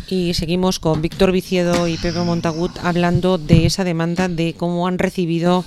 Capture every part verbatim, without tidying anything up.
Y seguimos con Víctor Viciedo y Pepe Montagut hablando de esa demanda, de cómo han recibido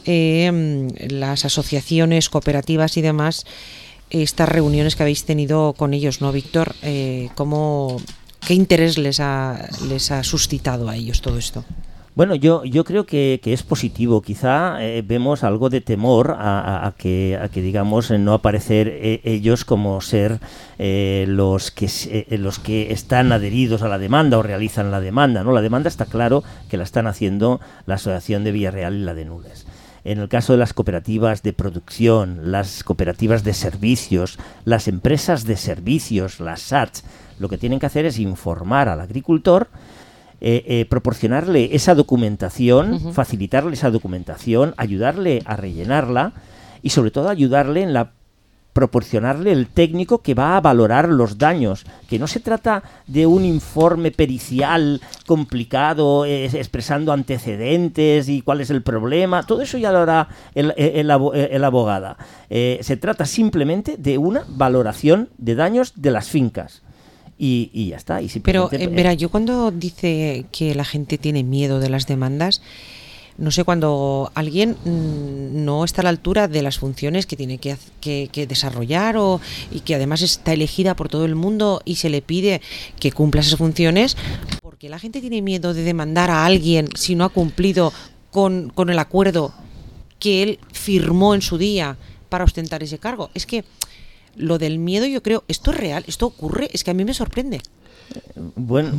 eh, las asociaciones, cooperativas y demás estas reuniones que habéis tenido con ellos, ¿no, Víctor? Eh, ¿cómo, ¿Qué interés les ha, les ha suscitado a ellos todo esto? Bueno, yo yo creo que, que es positivo. Quizá eh, vemos algo de temor a, a, a que a que digamos no aparecer eh, ellos como ser eh, los que eh, los que están adheridos a la demanda o realizan la demanda, ¿no? La demanda está claro que la están haciendo la Asociación de Villarreal y la de Nules. En el caso de las cooperativas de producción, las cooperativas de servicios, las empresas de servicios, las S A Ts, lo que tienen que hacer es informar al agricultor. Eh, eh, proporcionarle esa documentación, uh-huh. facilitarle esa documentación, ayudarle a rellenarla y sobre todo ayudarle en la proporcionarle el técnico que va a valorar los daños, que no se trata de un informe pericial complicado eh, expresando antecedentes y cuál es el problema, todo eso ya lo hará el, el, el, el abogado. Eh, se trata simplemente de una valoración de daños de las fincas. Y, y ya está. Y Pero, eh, verá, yo cuando dice que la gente tiene miedo de las demandas, no sé, cuando alguien mmm, no está a la altura de las funciones que tiene que, que, que desarrollar o, y que además está elegida por todo el mundo y se le pide que cumpla esas funciones, ¿por qué la gente tiene miedo de demandar a alguien si no ha cumplido con, con el acuerdo que él firmó en su día para ostentar ese cargo? Es que lo del miedo, yo creo, ¿esto es real? ¿Esto ocurre? Es que a mí me sorprende. Bueno,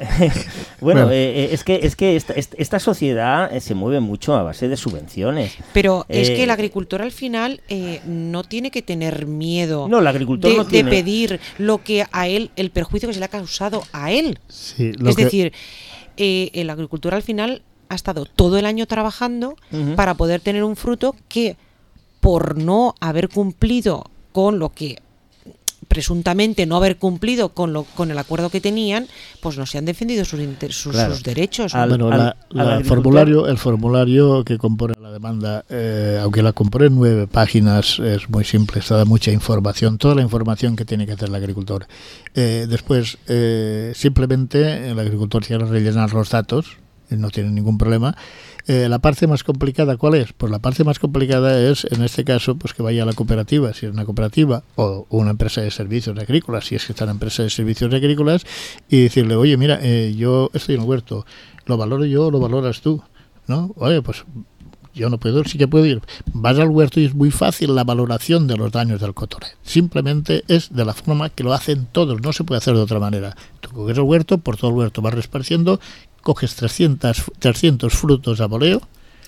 bueno eh, es que es que esta, esta sociedad se mueve mucho a base de subvenciones. Pero eh, es que el agricultor al final eh, no tiene que tener miedo no, el agricultor de, no tiene... de pedir lo que a él, el perjuicio que se le ha causado a él. Sí, es que... decir, eh, el agricultor al final ha estado todo el año trabajando uh-huh. para poder tener un fruto que, por no haber cumplido con lo que presuntamente no haber cumplido con lo con el acuerdo que tenían, pues no se han defendido sus inter, sus, claro. sus derechos. Al, bueno, al, la, la formulario, el formulario que compone la demanda, eh, aunque la compone en nueve páginas, es muy simple, está da mucha información, toda la información que tiene que hacer el agricultor. Eh, después, eh, simplemente el agricultor tiene que rellenar los datos, no tiene ningún problema. Eh, la parte más complicada, ¿cuál es? Pues la parte más complicada es, en este caso, pues que vaya a la cooperativa, si es una cooperativa, o una empresa de servicios agrícolas, si es que está en empresa de servicios agrícolas, y decirle, oye, mira, eh, yo estoy en el huerto, lo valoro yo, lo valoras tú, ¿no? Oye, pues yo no puedo, sí que puedo ir. Vas al huerto y es muy fácil la valoración de los daños del cotoré. Simplemente es de la forma que lo hacen todos, no se puede hacer de otra manera. Tú coges el huerto, por todo el huerto vas repartiendo, coges trescientos frutos a voleo,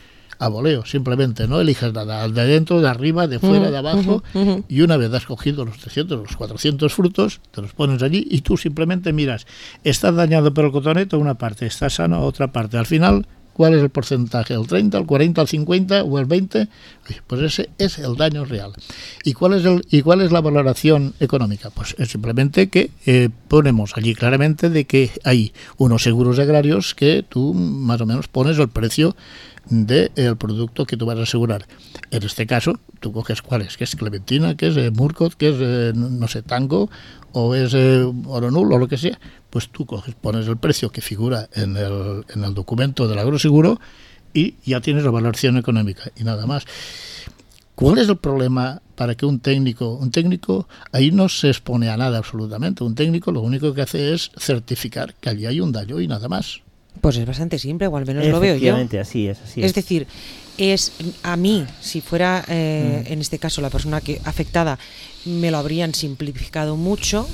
a voleo, simplemente, no eliges nada, de dentro, de arriba, de fuera, uh-huh, de abajo, uh-huh, uh-huh. Y una vez has cogido los trescientos, los cuatrocientos frutos, te los pones allí y tú simplemente miras, está dañado por el cotoneto una parte, está sano a otra parte, al final, ¿cuál es el porcentaje? ¿El treinta, el cuarenta, el cincuenta o el veinte? Pues ese es el daño real. ¿Y cuál es el y cuál es la valoración económica? Pues es simplemente que eh, ponemos allí claramente de que hay unos seguros agrarios que tú más o menos pones el precio del producto que tú vas a asegurar. En este caso, tú coges cuál es, que es Clementina, que es eh, Murcot, que es, eh, no sé, Tango, o es eh, Oronul, o lo que sea, pues tú coges, pones el precio que figura en el, en el documento del agroseguro y ya tienes la valoración económica y nada más. ¿Cuál es el problema para que un técnico, un técnico ahí no se expone a nada absolutamente, un técnico lo único que hace es certificar que allí hay un daño y nada más? Pues es bastante simple, o al menos lo veo yo. Efectivamente, así es, así es. Es decir, es a mí, si fuera eh, mm. en este caso la persona que afectada, me lo habrían simplificado mucho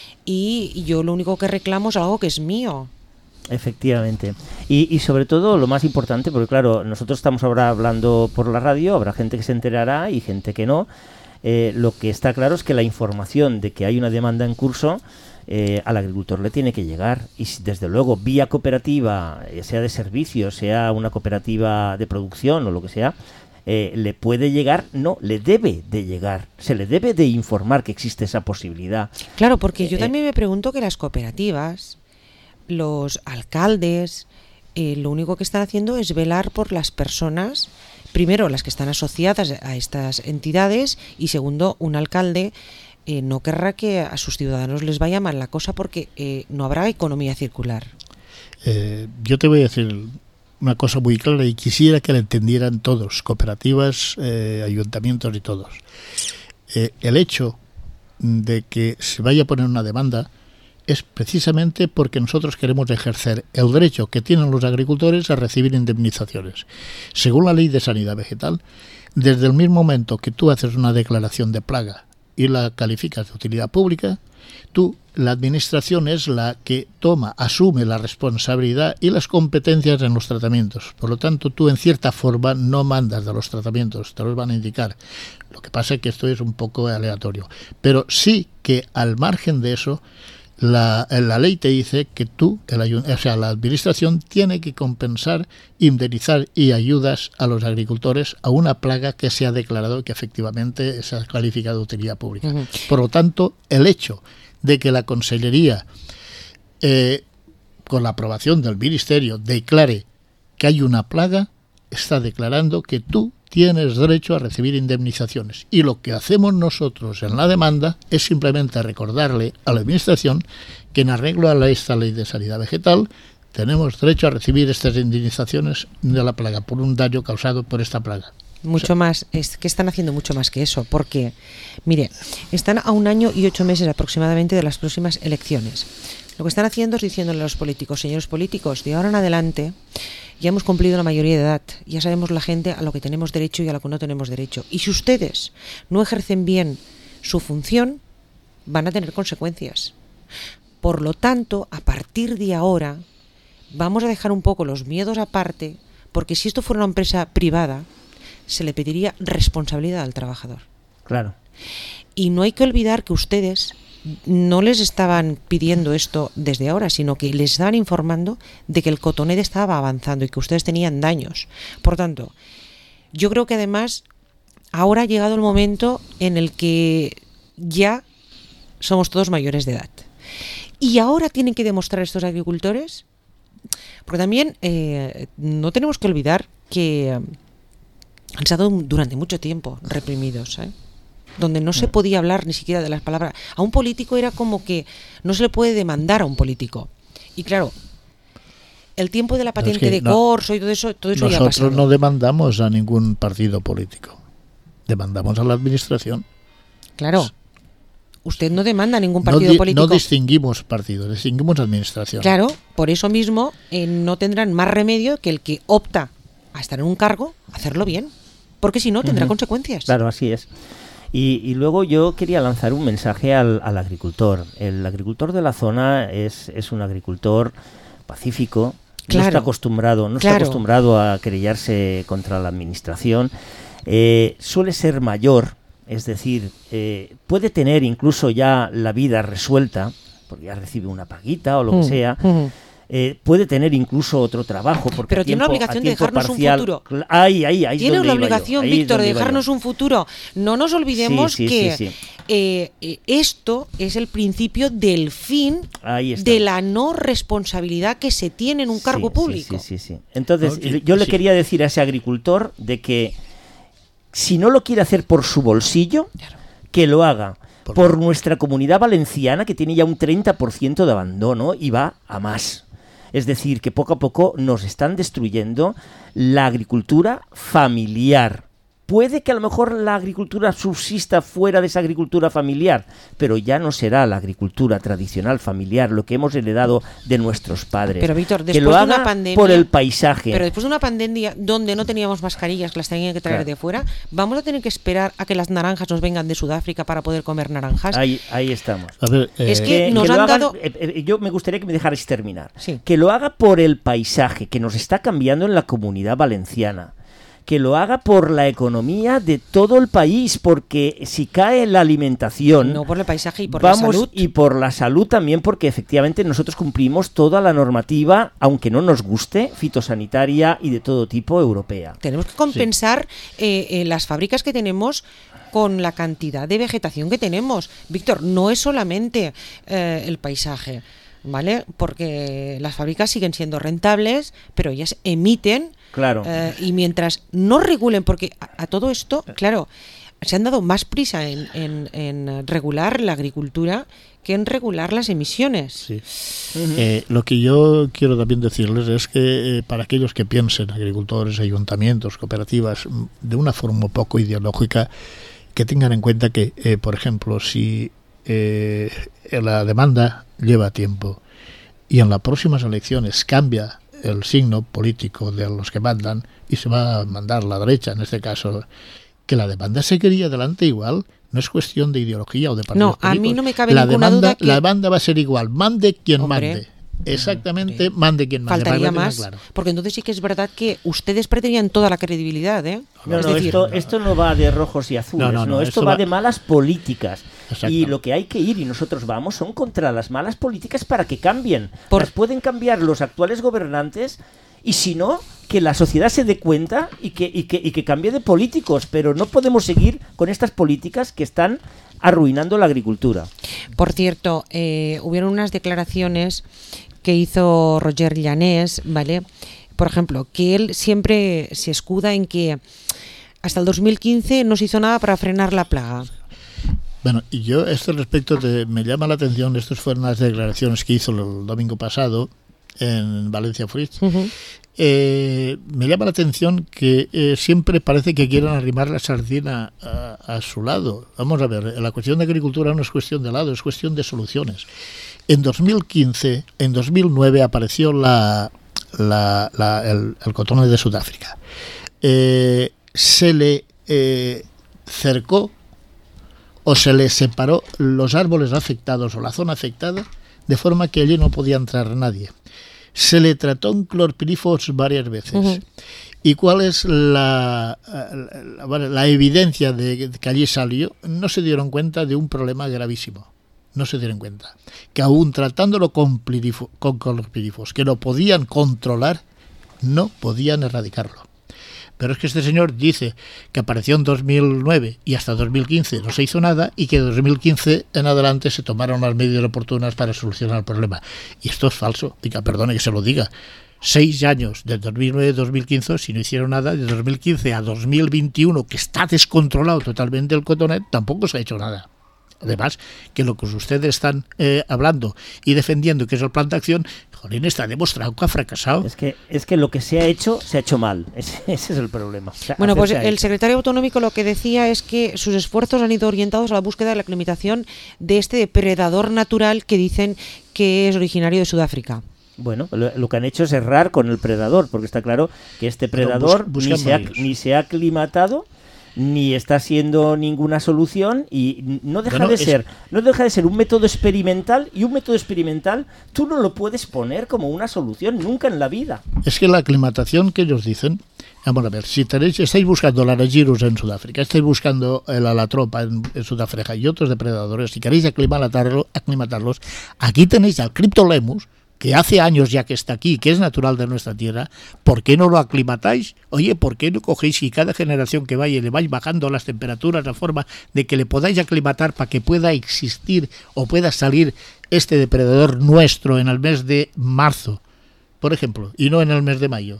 y yo lo único que reclamo es algo que es mío. Efectivamente. Y, y sobre todo lo más importante, porque claro, nosotros estamos ahora hablando por la radio, habrá gente que se enterará y gente que no. Eh, lo que está claro es que la información de que hay una demanda en curso Eh, al agricultor le tiene que llegar y desde luego vía cooperativa, sea de servicios, sea una cooperativa de producción o lo que sea, eh, le puede llegar, no, le debe de llegar, se le debe de informar que existe esa posibilidad. Claro, porque yo eh, también me pregunto que las cooperativas, los alcaldes, eh, lo único que están haciendo es velar por las personas, primero las que están asociadas a estas entidades y segundo, un alcalde eh, no querrá que a sus ciudadanos les vaya mal la cosa porque eh, no habrá economía circular. Eh, yo te voy a decir una cosa muy clara y quisiera que la entendieran todos, cooperativas, eh, ayuntamientos y todos. Eh, el hecho de que se vaya a poner una demanda es precisamente porque nosotros queremos ejercer el derecho que tienen los agricultores a recibir indemnizaciones. Según la Ley de Sanidad Vegetal, desde el mismo momento que tú haces una declaración de plaga y la calificas de utilidad pública, tú, la administración es la que toma, asume la responsabilidad y las competencias en los tratamientos. Por lo tanto, tú en cierta forma no mandas de los tratamientos, te los van a indicar. Lo que pasa es que esto es un poco aleatorio. Pero sí que al margen de eso, la, la ley te dice que tú, el, o sea, la administración tiene que compensar, indemnizar y ayudas a los agricultores a una plaga que se ha declarado que efectivamente se ha calificado de utilidad pública. Uh-huh. Por lo tanto, el hecho de que la Consellería, eh, con la aprobación del Ministerio, declare que hay una plaga, está declarando que tú tienes derecho a recibir indemnizaciones. Y lo que hacemos nosotros en la demanda es simplemente recordarle a la Administración que en arreglo a esta Ley de Sanidad Vegetal tenemos derecho a recibir estas indemnizaciones de la plaga por un daño causado por esta plaga. Mucho o sea, más, es que están haciendo mucho más que eso, porque, mire, están a un año y ocho meses aproximadamente de las próximas elecciones. Lo que están haciendo es diciéndole a los políticos, señores políticos, de ahora en adelante ya hemos cumplido la mayoría de edad, ya sabemos la gente a lo que tenemos derecho y a lo que no tenemos derecho. Y si ustedes no ejercen bien su función, van a tener consecuencias. Por lo tanto, a partir de ahora, vamos a dejar un poco los miedos aparte, porque si esto fuera una empresa privada, se le pediría responsabilidad al trabajador. Claro. Y no hay que olvidar que ustedes no les estaban pidiendo esto desde ahora, sino que les estaban informando de que el cotonete estaba avanzando y que ustedes tenían daños. Por tanto, yo creo que además ahora ha llegado el momento en el que ya somos todos mayores de edad. Y ahora tienen que demostrar estos agricultores, porque también eh, no tenemos que olvidar que han estado durante mucho tiempo reprimidos, ¿eh? Donde no se podía hablar ni siquiera de las palabras. A un político era como que no se le puede demandar a un político. Y claro, el tiempo de la patente no, es que de no, corso y todo eso, todo eso ya ha pasado. Nosotros no demandamos a ningún partido político. Demandamos a la administración. Claro. Usted no demanda a ningún partido no di, político. No distinguimos partidos, distinguimos administración. Claro, por eso mismo eh, no tendrán más remedio que el que opta a estar en un cargo, hacerlo bien. Porque si no, tendrá uh-huh. consecuencias. Claro, así es. Y, y luego yo quería lanzar un mensaje al, al agricultor. El agricultor de la zona es, es un agricultor pacífico, claro, no está acostumbrado, no claro. está acostumbrado a querellarse contra la administración. Eh, suele ser mayor, es decir, eh, puede tener incluso ya la vida resuelta, porque ya recibe una paguita o lo que mm, sea. Mm. Eh, puede tener incluso otro trabajo porque pero tiene la obligación de dejarnos parcial, un futuro ahí, ahí, ahí tiene la obligación, Víctor, de dejarnos un futuro. No nos olvidemos sí, sí, que sí, sí. Eh, eh, esto es el principio del fin de la no responsabilidad que se tiene en un cargo sí, público. Sí, sí, sí, sí. Entonces no, yo sí. le quería decir a ese agricultor de que si no lo quiere hacer por su bolsillo, claro, que lo haga por, por nuestra comunidad valenciana, que tiene ya un treinta por ciento de abandono y va a más. Es decir, que poco a poco nos están destruyendo la agricultura familiar. Puede que a lo mejor la agricultura subsista fuera de esa agricultura familiar, pero ya no será la agricultura tradicional familiar, lo que hemos heredado de nuestros padres. Pero Víctor, después que lo de haga una pandemia, por el paisaje. Pero después de una pandemia donde no teníamos mascarillas, que las tenían que traer claro. de fuera, vamos a tener que esperar a que las naranjas nos vengan de Sudáfrica para poder comer naranjas. Ahí, ahí estamos. A ver, eh, es que, que nos que han hagan, dado. Eh, eh, yo me gustaría que me dejarais terminar. Sí. Que lo haga por el paisaje que nos está cambiando en la comunidad valenciana. Que lo haga por la economía de todo el país, porque si cae la alimentación... No, por el paisaje y por vamos, la salud. Y por la salud también, porque efectivamente nosotros cumplimos toda la normativa, aunque no nos guste, fitosanitaria y de todo tipo europea. Tenemos que compensar sí. eh, eh, las fábricas que tenemos con la cantidad de vegetación que tenemos. Víctor, no es solamente eh, el paisaje, ¿vale? Porque las fábricas siguen siendo rentables, pero ellas emiten. Claro. Eh, y mientras no regulen, porque a, a todo esto, claro, se han dado más prisa en, en, en regular la agricultura que en regular las emisiones. Sí. Uh-huh. Eh, lo que yo quiero también decirles es que eh, para aquellos que piensen, agricultores, ayuntamientos, cooperativas, de una forma un poco ideológica, que tengan en cuenta que, eh, por ejemplo, si eh, la demanda lleva tiempo y en las próximas elecciones cambia el signo político de los que mandan y se va a mandar la derecha, en este caso, que la demanda seguiría adelante igual. No es cuestión de ideología o de partidos No, a políticos. mí no me cabe la ninguna demanda, duda que... La demanda va a ser igual, mande quien Hombre, mande. Exactamente, hombre. mande quien mande. Faltaría más, claro. Porque entonces sí que es verdad que ustedes pretendían toda la credibilidad, ¿eh? No, es no, decir, esto, esto no va de rojos y azules, no, no, no, no, no, esto esto va, va de malas políticas. Exacto. Y lo que hay que ir, y nosotros vamos, son contra las malas políticas para que cambien. Por... Las pueden cambiar los actuales gobernantes, y si no, que la sociedad se dé cuenta y que, y que, y que cambie de políticos, pero no podemos seguir con estas políticas que están arruinando la agricultura. Por cierto, eh, hubieron unas declaraciones que hizo Roger Llanés, ¿vale? Por ejemplo, que él siempre se escuda en que hasta el dos mil quince no se hizo nada para frenar la plaga. Bueno, y yo a este respecto te, me llama la atención, estas fueron las declaraciones que hizo el domingo pasado en Valencia Fruits. Uh-huh. Eh, me llama la atención que eh, siempre parece que quieren arrimar la sardina a, a su lado. Vamos a ver, la cuestión de agricultura no es cuestión de lado, es cuestión de soluciones. En dos mil quince, en dos mil nueve apareció la, la, la, el, el cotón de Sudáfrica. Eh, se le eh, cercó o se le separó los árboles afectados o la zona afectada de forma que allí no podía entrar nadie. Se le trató en clorpirifos varias veces. Uh-huh. ¿Y cuál es la, la, la, la evidencia de que allí salió? No se dieron cuenta de un problema gravísimo. No se dieron cuenta. Que aún tratándolo con, plirifo, con clorpirifos, que lo podían controlar, no podían erradicarlo. Pero es que este señor dice que apareció en dos mil nueve y hasta dos mil quince no se hizo nada y que de dos mil quince en adelante se tomaron las medidas oportunas para solucionar el problema. Y esto es falso. Diga, perdone que se lo diga. Seis años, de dos mil nueve a dos mil quince, si no hicieron nada, de dos mil quince a dos mil veintiuno, que está descontrolado totalmente el cotonet, tampoco se ha hecho nada. Además, que lo que ustedes están eh, hablando y defendiendo, que es el plan de acción, jolín, está demostrado que ha fracasado. Es que, es que lo que se ha hecho, se ha hecho mal. Ese, ese es el problema. O sea, bueno, pues el hecho. secretario autonómico lo que decía es que sus esfuerzos han ido orientados a la búsqueda de la aclimatación de este depredador natural que dicen que es originario de Sudáfrica. Bueno, lo, lo que han hecho es errar con el predador, porque está claro que este predador bus, ni, se ha, ni se ha aclimatado, ni está siendo ninguna solución, y no deja bueno, de ser es... no deja de ser un método experimental, y un método experimental tú no lo puedes poner como una solución nunca en la vida. Es que la aclimatación que ellos dicen, vamos a ver, si tenéis, estáis buscando el Aragirus en Sudáfrica, estáis buscando el alatropa en, en Sudáfrica y otros depredadores, si queréis aclimatarlo, aclimatarlos, aquí tenéis al Cryptolemus, que hace años ya que está aquí, que es natural de nuestra tierra. ¿Por qué no lo aclimatáis? Oye, ¿por qué no cogéis y cada generación que vaya le vais bajando las temperaturas de forma de que le podáis aclimatar para que pueda existir o pueda salir este depredador nuestro en el mes de marzo, por ejemplo, y no en el mes de mayo?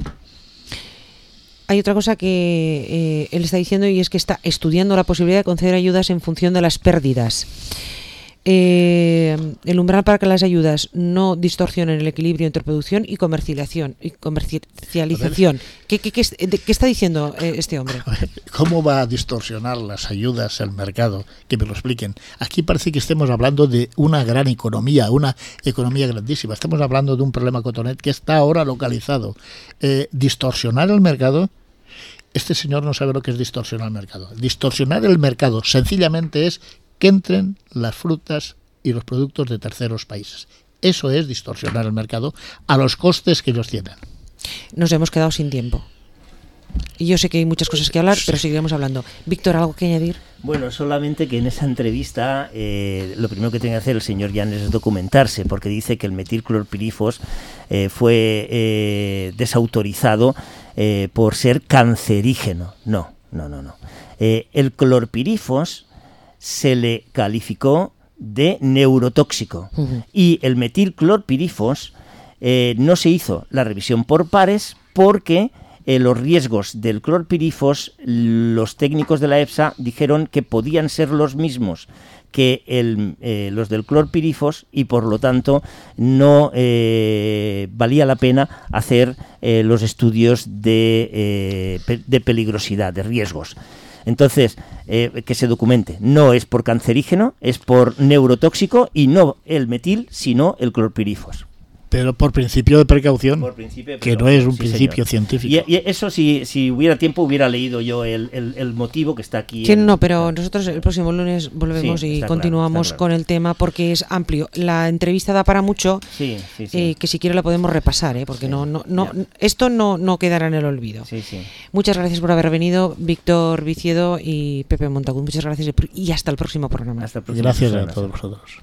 Hay otra cosa que eh, él está diciendo, y es que está estudiando la posibilidad de conceder ayudas en función de las pérdidas. Eh, el umbral para que las ayudas no distorsionen el equilibrio entre producción y comercialización. Y comercialización. ¿Qué, qué, qué, ¿Qué está diciendo eh, este hombre? ¿Cómo va a distorsionar las ayudas el mercado? Que me lo expliquen. Aquí parece que estemos hablando de una gran economía, una economía grandísima. Estamos hablando de un problema cotonet que está ahora localizado. Eh, distorsionar el mercado. Este señor no sabe lo que es distorsionar el mercado. Distorsionar el mercado sencillamente es que entren las frutas y los productos de terceros países. Eso es distorsionar el mercado a los costes que ellos tienen. Nos hemos quedado sin tiempo. Y yo sé que hay muchas cosas que hablar, pero seguiremos hablando. Víctor, ¿algo que añadir? Bueno, solamente que en esa entrevista eh, lo primero que tiene que hacer el señor Llanés es documentarse, porque dice que el metilclorpirifos eh, fue eh, desautorizado eh, por ser cancerígeno. No, no, no, no. Eh, el clorpirifos se le calificó de neurotóxico. Uh-huh. Y el metilclorpirifos eh, no se hizo la revisión por pares porque eh, los riesgos del clorpirifos, los técnicos de la EFSA dijeron que podían ser los mismos que el, eh, los del clorpirifos y por lo tanto no eh, valía la pena hacer eh, los estudios de, eh, pe- de peligrosidad, de riesgos. Entonces, eh, que se documente, no es por cancerígeno, es por neurotóxico y no el metil, sino el clorpirifos. Pero por principio de precaución, Por principio de que no precaución, es un sí, principio señor. científico. Y, y eso, si, si hubiera tiempo, hubiera leído yo el, el, el motivo que está aquí. Que en- no, pero nosotros el próximo lunes volvemos Sí, y está continuamos claro, está claro. con el tema porque es amplio. La entrevista da para mucho, Sí, sí, sí. eh, que si quiere la podemos repasar, ¿eh? Porque Sí, no, no, no, ya. esto no, no quedará en el olvido. Sí, sí. Muchas gracias por haber venido, Víctor Viciedo y Pepe Montagud. Muchas gracias y hasta el próximo programa. Hasta el próximo Gracias a programa. todos vosotros.